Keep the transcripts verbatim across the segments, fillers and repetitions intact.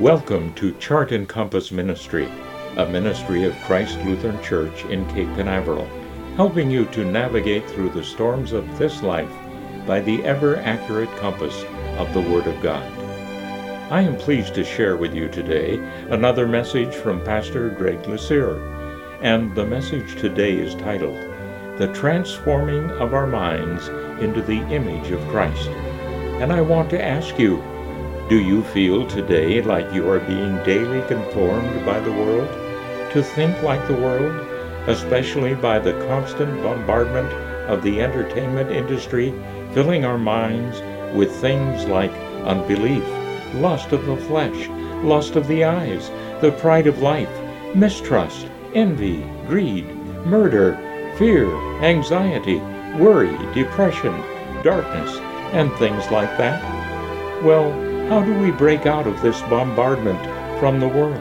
Welcome to Chart and Compass Ministry, a ministry of Christ Lutheran Church in Cape Canaveral, helping you to navigate through the storms of this life by the ever-accurate compass of the Word of God. I am pleased to share with you today another message from Pastor Greg Lucier, and the message today is titled, The Transforming of Our Minds into the Image of Christ. And I want to ask you, do you feel today like you are being daily conformed by the world, to think like the world, especially by the constant bombardment of the entertainment industry, filling our minds with things like unbelief, lust of the flesh, lust of the eyes, the pride of life, mistrust, envy, greed, murder, fear, anxiety, worry, depression, darkness, and things like that? Well, how do we break out of this bombardment from the world?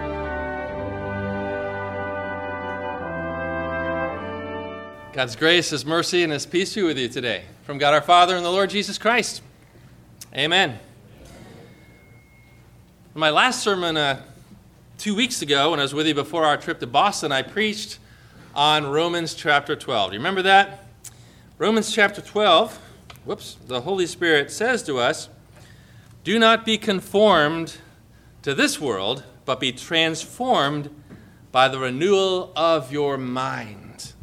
God's grace, His mercy, and His peace be with you today. From God our Father and the Lord Jesus Christ. Amen. In my last sermon uh, two weeks ago, when I was with you before our trip to Boston, I preached on Romans chapter twelve. Do you remember that? Romans chapter twelve, whoops, the Holy Spirit says to us, do not be conformed to this world, but be transformed by the renewal of your mind.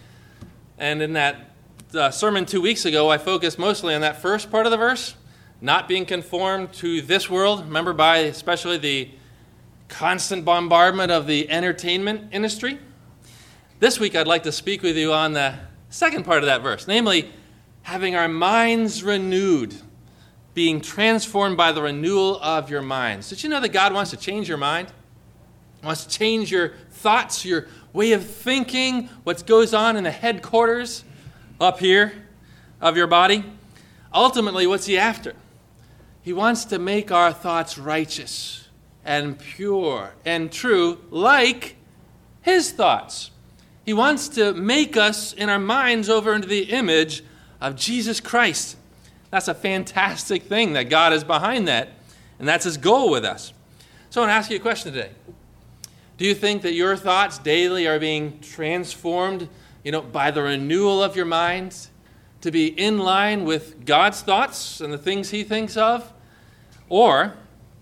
And in that uh, sermon two weeks ago, I focused mostly on that first part of the verse, not being conformed to this world. Remember, by especially the constant bombardment of the entertainment industry. This week, I'd like to speak with you on the second part of that verse, namely, having our minds renewed, being transformed by the renewal of your minds. Did you know that God wants to change your mind? He wants to change your thoughts, your way of thinking, what goes on in the headquarters up here of your body? Ultimately, what's He after? He wants to make our thoughts righteous and pure and true like His thoughts. He wants to make us in our minds over into the image of Jesus Christ. That's a fantastic thing that God is behind that, and that's His goal with us. So I want to ask you a question today. Do you think that your thoughts daily are being transformed, you know, by the renewal of your mind to be in line with God's thoughts and the things He thinks of? Or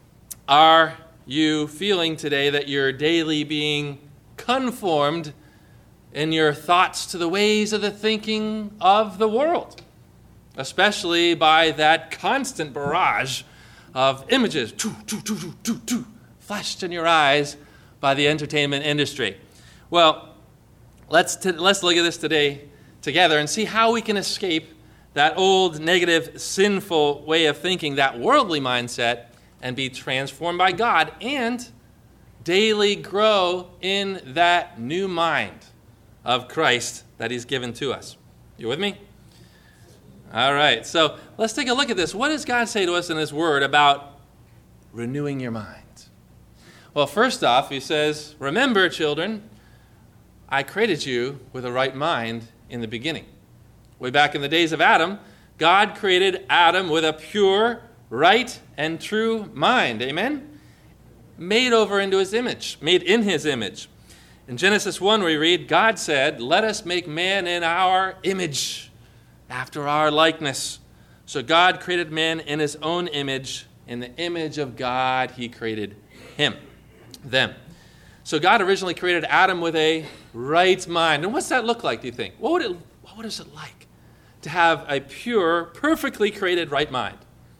are you feeling today that you're daily being conformed in your thoughts to the ways of the thinking of the world, especially by that constant barrage of images doo, doo, doo, doo, doo, doo, flashed in your eyes by the entertainment industry? Well, let's t- let's look at this today together and see how we can escape that old, negative, sinful way of thinking, that worldly mindset, and be transformed by God and daily grow in that new mind of Christ that He's given to us. You with me? All right, so let's take a look at this. What does God say to us in His Word about renewing your mind? Well, first off, He says, remember, children, I created you with a right mind in the beginning. Way back in the days of Adam, God created Adam with a pure, right, and true mind. Amen? Made over into His image, made in His image. In Genesis one, we read, God said, let us make man in our image, after our likeness. So God created man in His own image. In the image of God, He created him, them. So God originally created Adam with a right mind. And what's that look like, do you think? What would it, what is it like to have a pure, perfectly created right mind?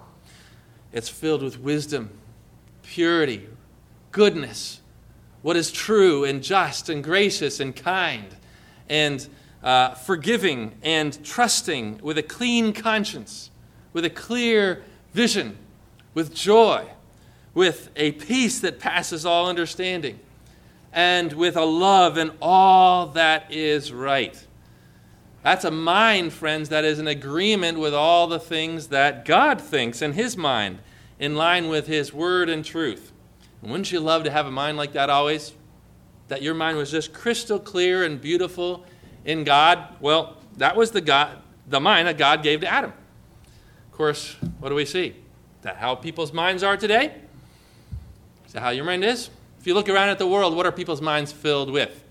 It's filled with wisdom, purity, goodness, what is true and just and gracious and kind and uh, forgiving and trusting, with a clean conscience, with a clear vision, with joy, with a peace that passes all understanding, and with a love in all that is right. That's a mind, friends, that is in agreement with all the things that God thinks in His mind, in line with His word and truth. And wouldn't you love to have a mind like that always? That your mind was just crystal clear and beautiful in God? Well, that was the God, the mind that God gave to Adam. Of course, what do we see? Is that how people's minds are today? Is that how your mind is? If you look around at the world, what are people's minds filled with?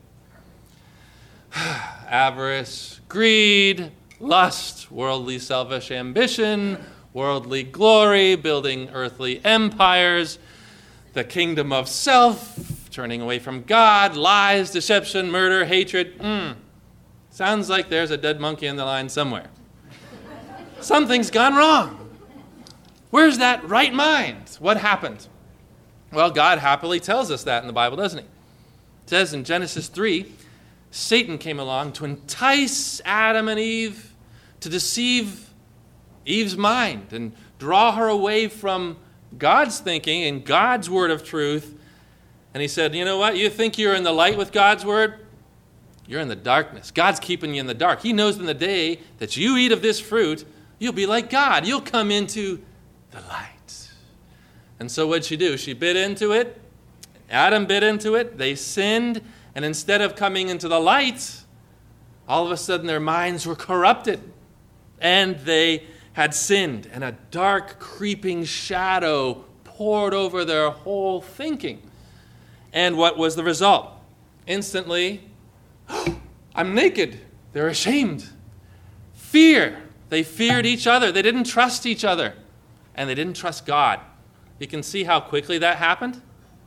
Avarice, greed, lust, worldly selfish ambition, worldly glory, building earthly empires, the kingdom of self, turning away from God, lies, deception, murder, hatred. Mm. Sounds like there's a dead monkey in the line somewhere. Something's gone wrong. Where's that right mind? What happened? Well, God happily tells us that in the Bible, doesn't he? It says in Genesis three, Satan came along to entice Adam and Eve, to deceive Eve's mind and draw her away from God's thinking and God's word of truth. And he said, you know what? You think you're in the light with God's word? You're in the darkness. God's keeping you in the dark. He knows in the day that you eat of this fruit, you'll be like God. You'll come into the light. And so what'd she do? She bit into it. Adam bit into it. They sinned. And instead of coming into the light, all of a sudden their minds were corrupted. And they had sinned. And a dark, creeping shadow poured over their whole thinking. And what was the result? Instantly, oh, I'm naked. They're ashamed. Fear. They feared each other. They didn't trust each other. And they didn't trust God. You can see how quickly that happened.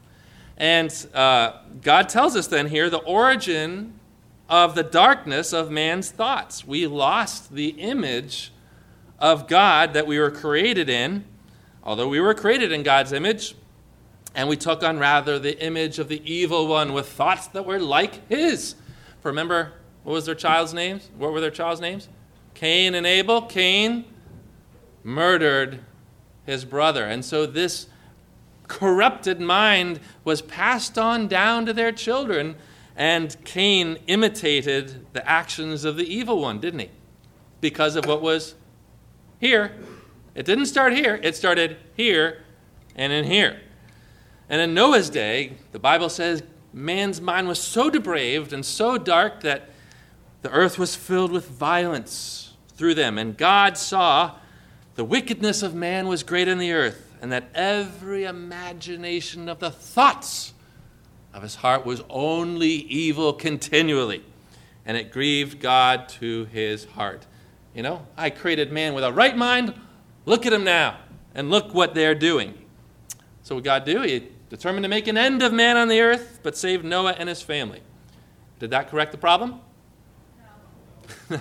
And uh, God tells us then here the origin of the darkness of man's thoughts. We lost the image of God that we were created in, although we were created in God's image, and we took on rather the image of the evil one with thoughts that were like his. Remember, what was their child's names? What were their child's names? Cain and Abel. Cain murdered his brother. And so this corrupted mind was passed on down to their children, and Cain imitated the actions of the evil one, didn't he? Because of what was here. It didn't start here. It started here and in here. And in Noah's day, the Bible says man's mind was so depraved and so dark that the earth was filled with violence through them. And God saw the wickedness of man was great in the earth, and that every imagination of the thoughts of his heart was only evil continually. And it grieved God to his heart. You know, I created man with a right mind. Look at him now. And look what they're doing. So what God do? He determined to make an end of man on the earth, but save Noah and his family. Did that correct the problem? No.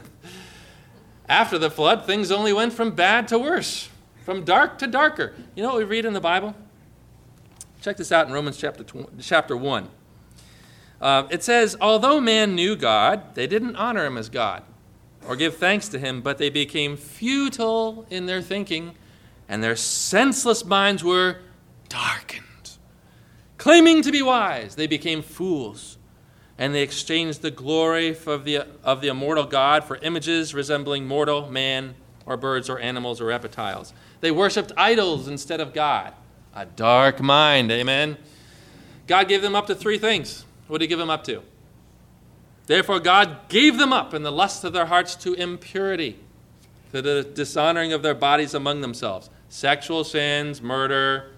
After the flood, things only went from bad to worse, from dark to darker. You know what we read in the Bible? Check this out in Romans chapter chapter one. Uh, it says, although man knew God, they didn't honor him as God or give thanks to him, but they became futile in their thinking, and their senseless minds were darkened. Claiming to be wise, they became fools, and they exchanged the glory of the, of the immortal God for images resembling mortal man or birds or animals or reptiles. They worshipped idols instead of God. A dark mind, amen? God gave them up to three things. What did he give them up to? Therefore, God gave them up in the lust of their hearts to impurity, to the dishonoring of their bodies among themselves. Sexual sins, murder.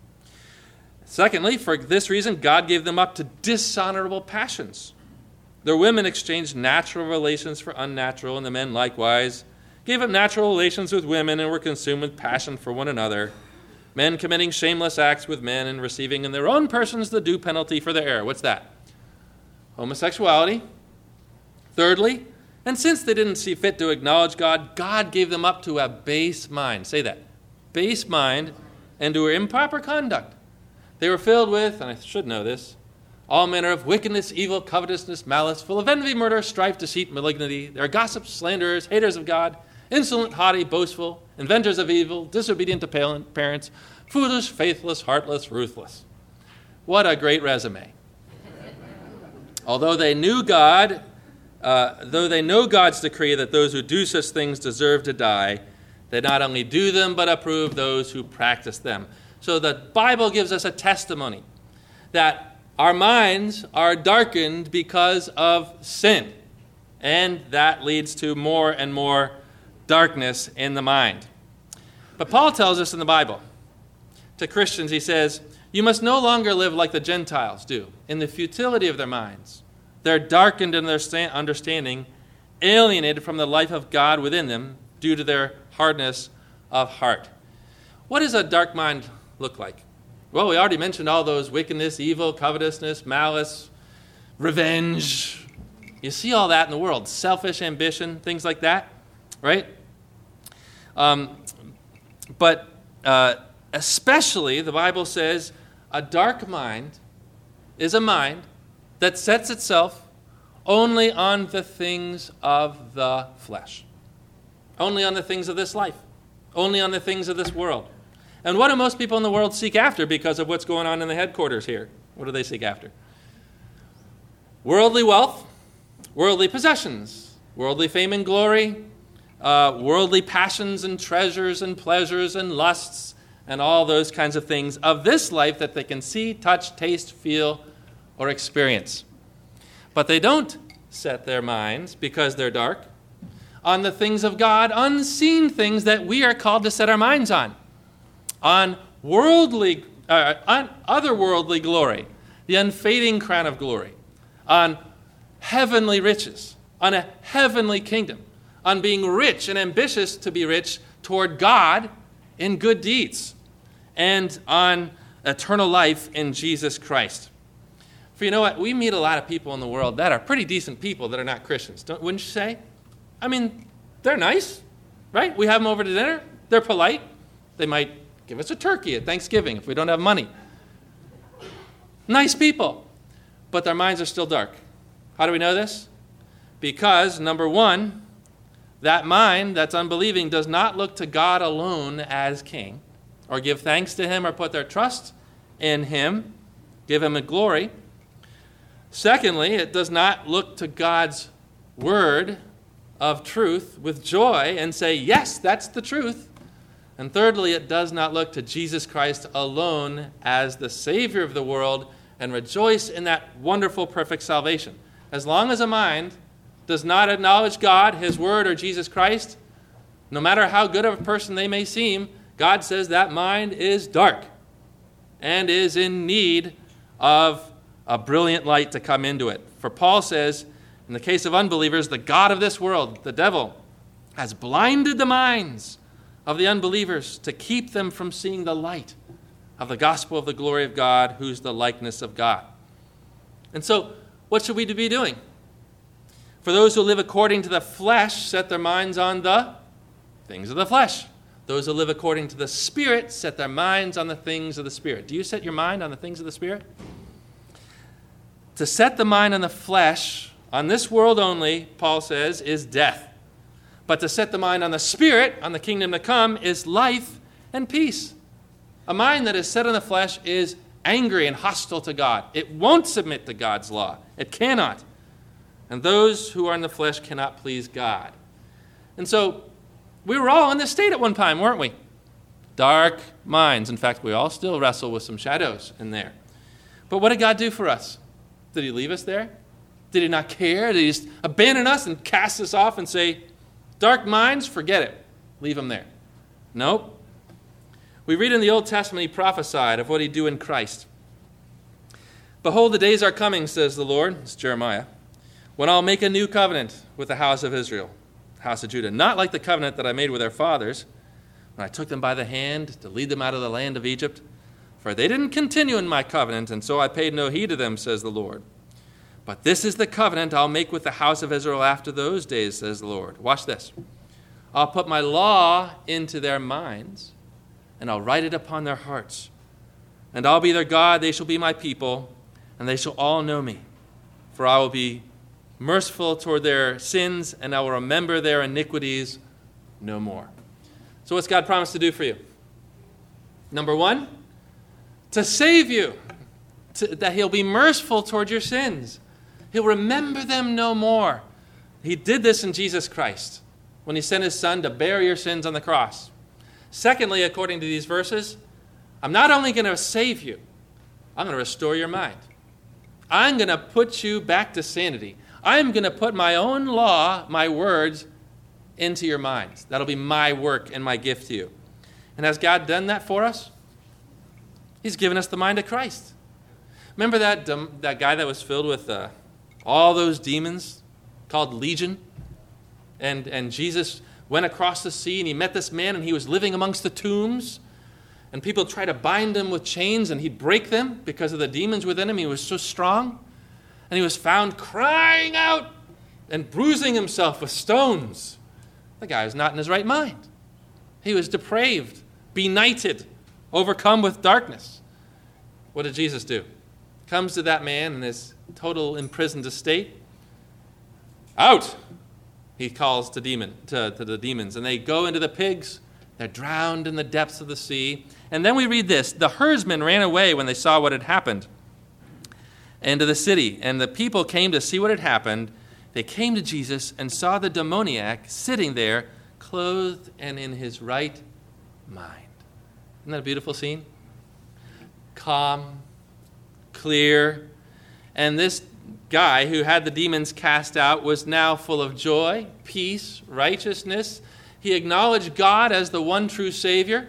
Secondly, for this reason, God gave them up to dishonorable passions. Their women exchanged natural relations for unnatural, and the men likewise gave up natural relations with women and were consumed with passion for one another, men committing shameless acts with men and receiving in their own persons the due penalty for their error. What's that? Homosexuality. Thirdly, and since they didn't see fit to acknowledge God, God gave them up to a base mind. Say that. Base mind, and to improper conduct. They were filled with, and I should know this, all manner of wickedness, evil, covetousness, malice, full of envy, murder, strife, deceit, malignity. They are gossips, slanderers, haters of God, insolent, haughty, boastful, inventors of evil, disobedient to parents, foolish, faithless, heartless, ruthless. What a great resume. Although they knew God, uh, though they know God's decree that those who do such things deserve to die, they not only do them, but approve those who practice them. So the Bible gives us a testimony that our minds are darkened because of sin. And that leads to more and more darkness in the mind. But Paul tells us in the Bible, to Christians, he says, You must no longer live like the Gentiles do, in the futility of their minds. They're darkened in their understanding, alienated from the life of God within them due to their hardness of heart. What does a dark mind look like? Well, we already mentioned all those: wickedness, evil, covetousness, malice, revenge. You see all that in the world. Selfish ambition, things like that, right? Um, but uh, especially, the Bible says, a dark mind is a mind that sets itself only on the things of the flesh, only on the things of this life, only on the things of this world. And what do most people in the world seek after because of what's going on in the headquarters here? What do they seek after? Worldly wealth, worldly possessions, worldly fame and glory, uh, worldly passions and treasures and pleasures and lusts, and all those kinds of things of this life that they can see, touch, taste, feel, or experience. But they don't set their minds, because they're dark, on the things of God, unseen things that we are called to set our minds on, on worldly, uh, on otherworldly glory, the unfading crown of glory, on heavenly riches, on a heavenly kingdom, on being rich and ambitious to be rich toward God in good deeds, and on eternal life in Jesus Christ. For you know what? We meet a lot of people in the world that are pretty decent people that are not Christians, don't, wouldn't you say? I mean, they're nice, right? We have them over to dinner. They're polite. They might give us a turkey at Thanksgiving if we don't have money. Nice people, but their minds are still dark. How do we know this? Because, number one, that mind that's unbelieving does not look to God alone as king, or give thanks to him, or put their trust in him, give him a glory. Secondly, it does not look to God's word of truth with joy and say, yes, that's the truth. And thirdly, it does not look to Jesus Christ alone as the Savior of the world and rejoice in that wonderful, perfect salvation. As long as a mind does not acknowledge God, his word, or Jesus Christ, no matter how good of a person they may seem, God says that mind is dark and is in need of a brilliant light to come into it. For Paul says, in the case of unbelievers, the god of this world, the devil, has blinded the minds of the unbelievers to keep them from seeing the light of the gospel of the glory of God, who's the likeness of God. And so, what should we be doing? For those who live according to the flesh set their minds on the things of the flesh. Those who live according to the Spirit set their minds on the things of the Spirit. Do you set your mind on the things of the Spirit? To set the mind on the flesh, on this world only, Paul says, is death. But to set the mind on the Spirit, on the kingdom to come, is life and peace. A mind that is set on the flesh is angry and hostile to God. It won't submit to God's law. It cannot. And those who are in the flesh cannot please God. And so, we were all in this state at one time, weren't we? Dark minds. In fact, we all still wrestle with some shadows in there. But what did God do for us? Did he leave us there? Did he not care? Did he just abandon us and cast us off and say, dark minds, forget it. Leave them there. Nope. We read in the Old Testament, he prophesied of what he'd do in Christ. Behold, the days are coming, says the Lord, it's Jeremiah, when I'll make a new covenant with the house of Israel, house of Judah, not like the covenant that I made with their fathers when I took them by the hand to lead them out of the land of Egypt. For they didn't continue in my covenant, and so I paid no heed to them, says the Lord. But this is the covenant I'll make with the house of Israel after those days, says the Lord. Watch this. I'll put my law into their minds, and I'll write it upon their hearts. And I'll be their God, they shall be my people, and they shall all know me. For I will be merciful toward their sins, and I will remember their iniquities no more. So what's God promised to do for you? Number one, to save you, to, that he'll be merciful toward your sins. He'll remember them no more. He did this in Jesus Christ when he sent his son to bear your sins on the cross. Secondly, according to these verses, I'm not only going to save you, I'm going to restore your mind. I'm going to put you back to sanity. I'm going to put my own law, my words, into your minds. That'll be my work and my gift to you. And has God done that for us? He's given us the mind of Christ. Remember that, um, that guy that was filled with uh, all those demons called Legion? And, and Jesus went across the sea and he met this man and he was living amongst the tombs. And people tried to bind him with chains and he'd break them because of the demons within him. He was so strong. And he was found crying out and bruising himself with stones. The guy was not in his right mind. He was depraved, benighted, overcome with darkness. What did Jesus do? Comes to that man in his total imprisoned estate. Out! He calls to demon to, to the demons, and they go into the pigs. They're drowned in the depths of the sea. And then we read this: the herdsmen ran away when they saw what had happened into the city, and the people came to see what had happened. They came to Jesus and saw the demoniac sitting there, clothed and in his right mind. Isn't that a beautiful scene? Calm, clear, and this guy who had the demons cast out was now full of joy, peace, righteousness. He acknowledged God as the one true Savior.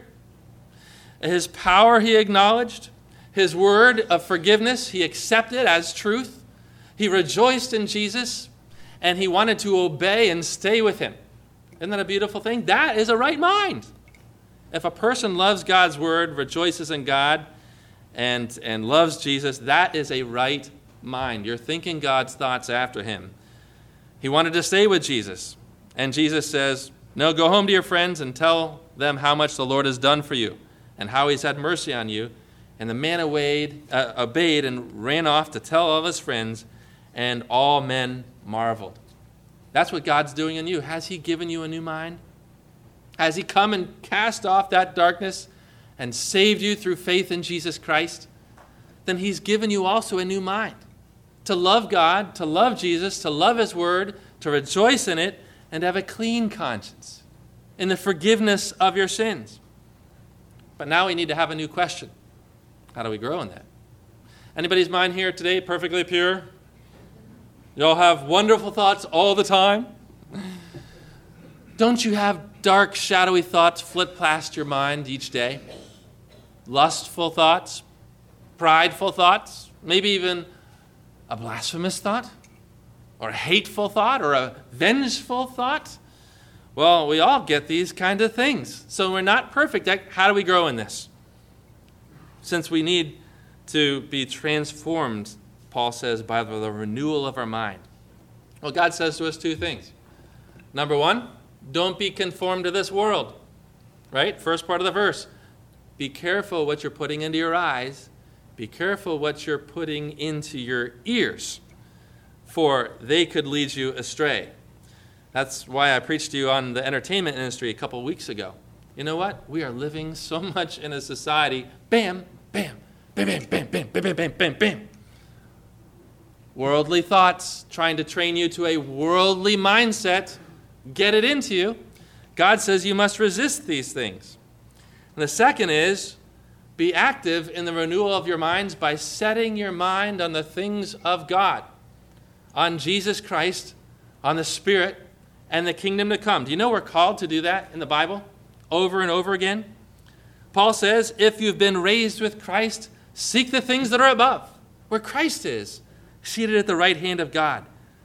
His power he acknowledged. His word of forgiveness he accepted as truth. He rejoiced in Jesus, and he wanted to obey and stay with him. Isn't that a beautiful thing? That is a right mind. If a person loves God's word, rejoices in God, and, and loves Jesus, that is a right mind. You're thinking God's thoughts after him. He wanted to stay with Jesus. And Jesus says, no, go home to your friends and tell them how much the Lord has done for you and how he's had mercy on you. And the man obeyed, uh, obeyed and ran off to tell all his friends, and all men marveled. That's what God's doing in you. Has he given you a new mind? Has he come and cast off that darkness and saved you through faith in Jesus Christ? Then he's given you also a new mind. To love God, to love Jesus, to love his word, to rejoice in it, and have a clean conscience in the forgiveness of your sins. But now we need to have a new question. How do we grow in that? Anybody's mind here today perfectly pure? You all have wonderful thoughts all the time? Don't you have dark, shadowy thoughts flit past your mind each day? Lustful thoughts, prideful thoughts, maybe even a blasphemous thought, or a hateful thought, or a vengeful thought? Well, we all get these kind of things. So we're not perfect. How do we grow in this? Since we need to be transformed, Paul says, by the renewal of our mind. Well, God says to us two things. Number one, don't be conformed to this world. Right? First part of the verse. Be careful what you're putting into your eyes. Be careful what you're putting into your ears, for they could lead you astray. That's why I preached to you on the entertainment industry a couple weeks ago. You know what? We are living so much in a society, bam, bam, bam, bam, bam, bam, bam, bam, bam, bam, bam. Worldly thoughts, trying to train you to a worldly mindset, get it into you. God says you must resist these things. And the second is, be active in the renewal of your minds by setting your mind on the things of God, on Jesus Christ, on the Spirit, and the kingdom to come. Do you know we're called to do that in the Bible over and over again? Paul says, if you've been raised with Christ, seek the things that are above, where Christ is, seated at the right hand of God.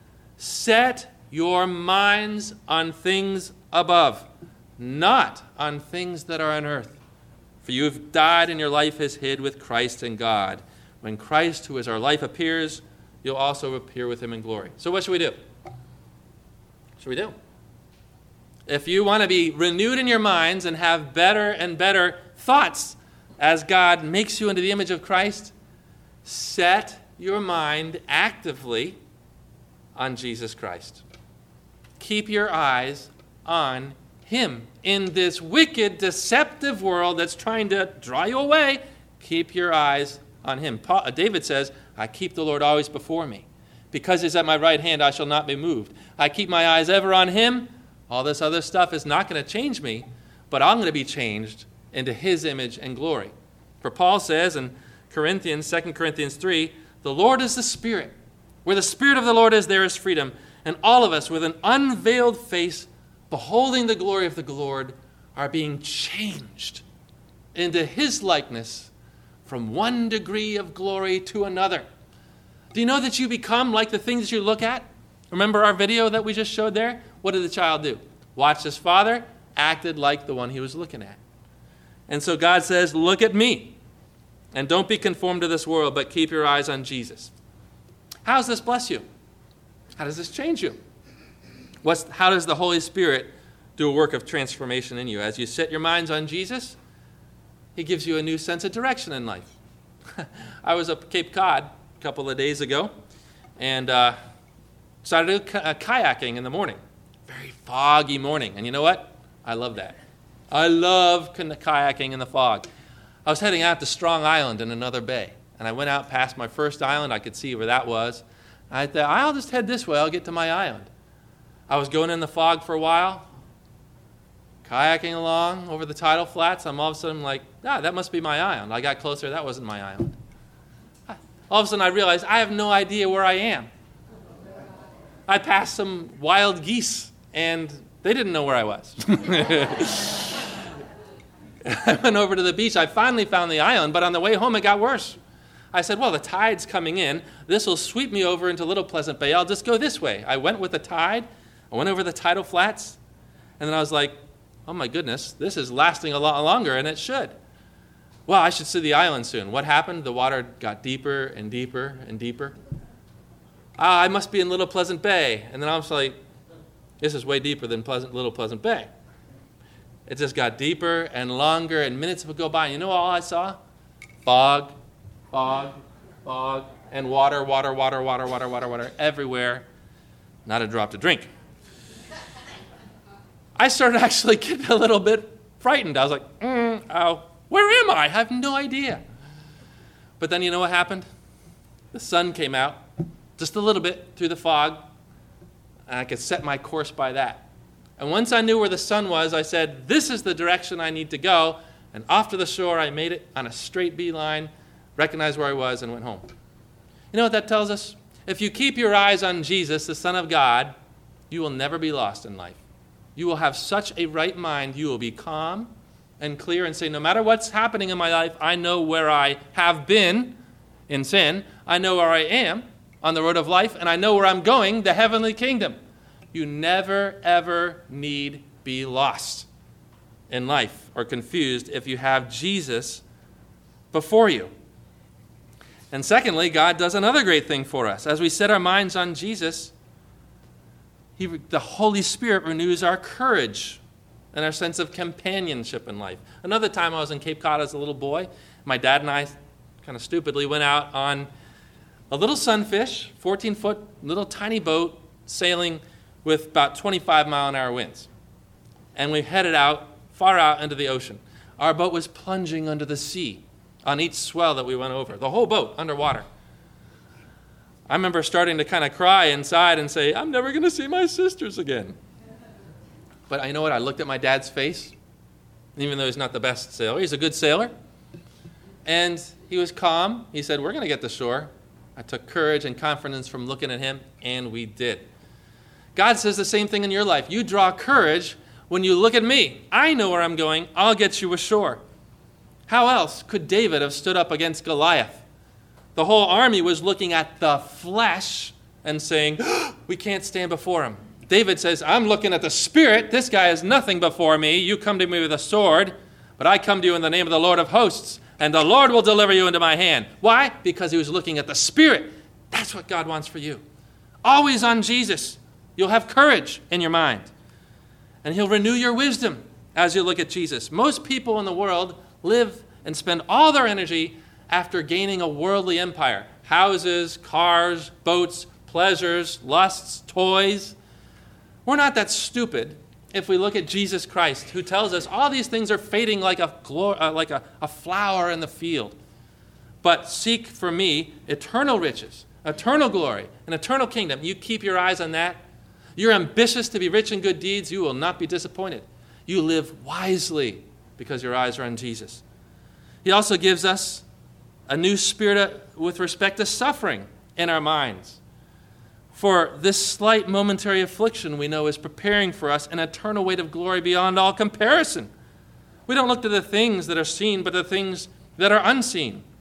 Set your minds on things above, not on things that are on earth. For you have died and your life is hid with Christ in God. When Christ, who is our life, appears, you'll also appear with him in glory. So what should we do? What should we do? If you want to be renewed in your minds and have better and better thoughts as God makes you into the image of Christ, set your mind actively on Jesus Christ. Keep your eyes on him. In this wicked, deceptive world that's trying to draw you away, keep your eyes on him. Paul, David says, I keep the Lord always before me. Because he's at my right hand, I shall not be moved. I keep my eyes ever on him. All this other stuff is not going to change me, but I'm going to be changed into his image and glory. For Paul says in Corinthians, Second Corinthians three, the Lord is the Spirit. Where the Spirit of the Lord is, there is freedom. And all of us, with an unveiled face, beholding the glory of the Lord, are being changed into his likeness from one degree of glory to another. Do you know that you become like the things you look at? Remember our video that we just showed there? What did the child do? Watched his father, acted like the one he was looking at. And so God says, look at me. And don't be conformed to this world, but keep your eyes on Jesus. How does this bless you? How does this change you? What's, how does the Holy Spirit do a work of transformation in you? As you set your minds on Jesus, he gives you a new sense of direction in life. I was up at Cape Cod a couple of days ago and uh, started k- uh, kayaking in the morning. Very foggy morning. And you know what? I love that. I love kayaking in the fog. I was heading out to Strong Island in another bay. And I went out past my first island. I could see where that was. I thought, I'll just head this way. I'll get to my island. I was going in the fog for a while, kayaking along over the tidal flats. I'm all of a sudden like, ah, that must be my island. I got closer. That wasn't my island. All of a sudden I realized I have no idea where I am. I passed some wild geese, and they didn't know where I was. I went over to the beach. I finally found the island, but on the way home it got worse. I said, well, the tide's coming in. This will sweep me over into Little Pleasant Bay. I'll just go this way. I went with the tide. I went over the tidal flats, and then I was like, oh my goodness, this is lasting a lot longer, and it should. Well, I should see the island soon. What happened? The water got deeper and deeper and deeper. Ah, I must be in Little Pleasant Bay. And then I was like, this is way deeper than Pleasant, Little Pleasant Bay. It just got deeper and longer, and minutes would go by. And you know all I saw? Fog, fog, fog, and water, water, water, water, water, water, water, everywhere. Not a drop to drink. I started actually getting a little bit frightened. I was like, mm, oh, where am I? I have no idea. But then you know what happened? The sun came out just a little bit through the fog, and I could set my course by that. And once I knew where the sun was, I said, this is the direction I need to go. And off to the shore, I made it on a straight beeline, recognized where I was, and went home. You know what that tells us? If you keep your eyes on Jesus, the Son of God, you will never be lost in life. You will have such a right mind. You will be calm and clear and say, no matter what's happening in my life, I know where I have been in sin. I know where I am on the road of life, and I know where I'm going, the heavenly kingdom. You never, ever need be lost in life or confused if you have Jesus before you. And secondly, God does another great thing for us. As we set our minds on Jesus, he, the Holy Spirit renews our courage and our sense of companionship in life. Another time I was in Cape Cod as a little boy. My dad and I kind of stupidly went out on a little sunfish, fourteen-foot little tiny boat sailing with about twenty-five mile an hour winds. And we headed out, far out into the ocean. Our boat was plunging under the sea on each swell that we went over. The whole boat underwater. I remember starting to kind of cry inside and say, I'm never going to see my sisters again. But you know what? I looked at my dad's face, even though he's not the best sailor. He's a good sailor. And he was calm. He said, we're going to get to shore. I took courage and confidence from looking at him, and we did. God says the same thing in your life. You draw courage when you look at me. I know where I'm going. I'll get you ashore. How else could David have stood up against Goliath? The whole army was looking at the flesh and saying, oh, we can't stand before him. David says, I'm looking at the Spirit. This guy is nothing before me. You come to me with a sword, but I come to you in the name of the Lord of hosts, and the Lord will deliver you into my hand. Why? Because he was looking at the Spirit. That's what God wants for you. Always on Jesus. You'll have courage in your mind. And he'll renew your wisdom as you look at Jesus. Most people in the world live and spend all their energy after gaining a worldly empire. Houses, cars, boats, pleasures, lusts, toys. We're not that stupid if we look at Jesus Christ, who tells us all these things are fading like a, uh, like a, a flower in the field. But seek for me eternal riches, eternal glory, an eternal kingdom. You keep your eyes on that. You're ambitious to be rich in good deeds. You will not be disappointed. You live wisely because your eyes are on Jesus. He also gives us a new spirit with respect to suffering in our minds. For this slight momentary affliction we know is preparing for us an eternal weight of glory beyond all comparison. We don't look to the things that are seen, but the things that are unseen.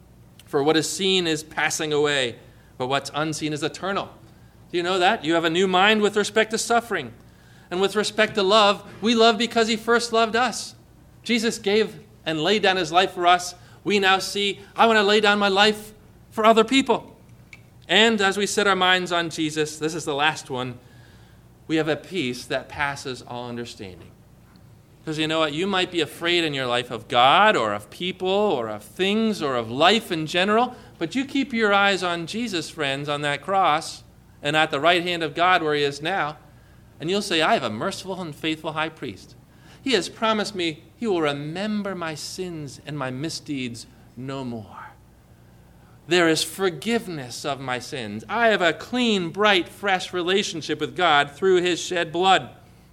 For what is seen is passing away, but what's unseen is eternal. Do you know that? You have a new mind with respect to suffering. And with respect to love, we love because he first loved us. Jesus gave and laid down his life for us. We now see, I want to lay down my life for other people. And as we set our minds on Jesus, this is the last one, we have a peace that passes all understanding. Because you know what? You might be afraid in your life of God or of people or of things or of life in general, but you keep your eyes on Jesus, friends, on that cross and at the right hand of God where he is now, and you'll say, I have a merciful and faithful high priest. He has promised me he will remember my sins and my misdeeds no more. There is forgiveness of my sins. I have a clean, bright, fresh relationship with God through his shed blood.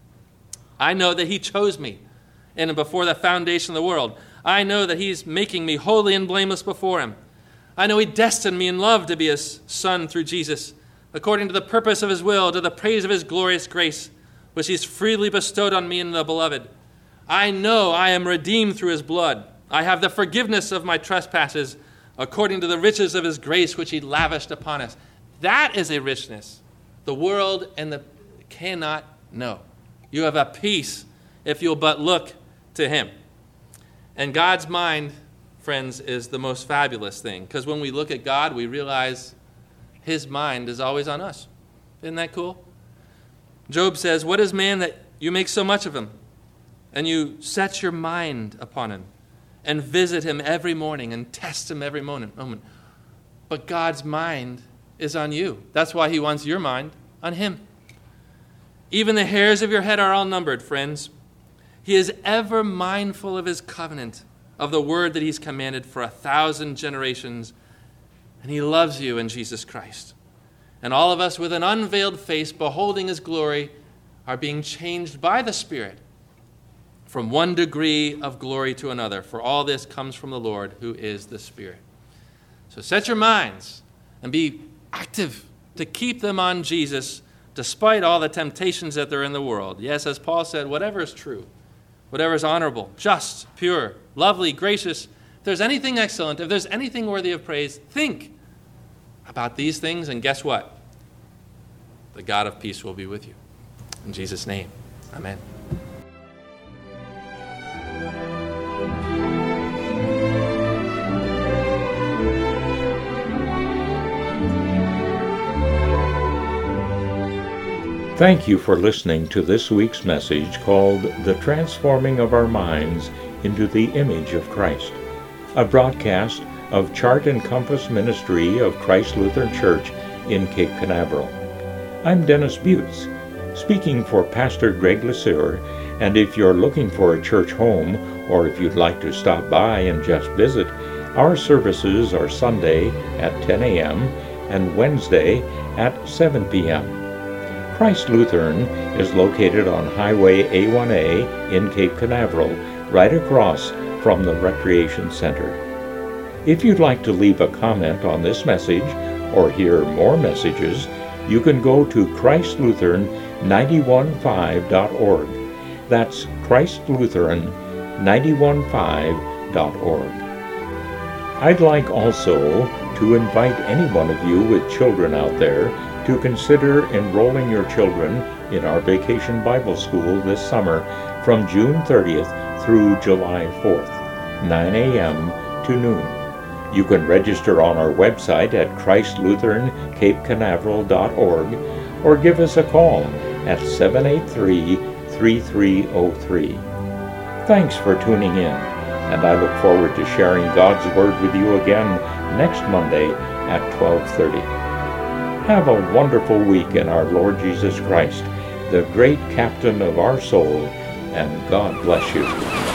I know that he chose me, and before the foundation of the world. I know that he's making me holy and blameless before him. I know he destined me in love to be his son through Jesus, according to the purpose of his will, to the praise of his glorious grace, which he's freely bestowed on me in the beloved. I know I am redeemed through his blood. I have the forgiveness of my trespasses, according to the riches of his grace, which he lavished upon us. That is a richness the world and the cannot know. You have a peace if you'll but look to him. And God's mind, friends, is the most fabulous thing, because when we look at God, we realize his mind is always on us. Isn't that cool? Job says, what is man that you make so much of him, and you set your mind upon him, and visit him every morning, and test him every moment? But God's mind is on you. That's why he wants your mind on him. Even the hairs of your head are all numbered, friends. He is ever mindful of his covenant, of the word that he's commanded for a thousand generations. And he loves you in Jesus Christ. And all of us with an unveiled face, beholding his glory, are being changed by the Spirit from one degree of glory to another. For all this comes from the Lord, who is the Spirit. So set your minds and be active to keep them on Jesus, despite all the temptations that are in the world. Yes, as Paul said, whatever is true, whatever is honorable, just, pure, lovely, gracious, if there's anything excellent, if there's anything worthy of praise, think about these things, and guess what? The God of peace will be with you. In Jesus' name, amen. Thank you for listening to this week's message called The Transforming of Our Minds into the Image of Christ, a broadcast of Chart and Compass Ministry of Christ Lutheran Church in Cape Canaveral. I'm Dennis Butts, speaking for Pastor Greg LeSueur, and if you're looking for a church home, or if you'd like to stop by and just visit, our services are Sunday at ten a.m. and Wednesday at seven p.m. Christ Lutheran is located on Highway A one A in Cape Canaveral, right across from the Recreation Center. If you'd like to leave a comment on this message or hear more messages, you can go to Christ Lutheran nine one five dot org. That's Christ Lutheran nine one five dot org. I'd like also to invite any one of you with children out there to consider enrolling your children in our Vacation Bible School this summer from June thirtieth through July fourth, nine a.m. to noon. You can register on our website at Christ Lutheran Cape Canaveral dot org or give us a call at seven eight three, three three zero three. Thanks for tuning in, and I look forward to sharing God's Word with you again next Monday at twelve thirty. Have a wonderful week in our Lord Jesus Christ, the great captain of our soul, and God bless you.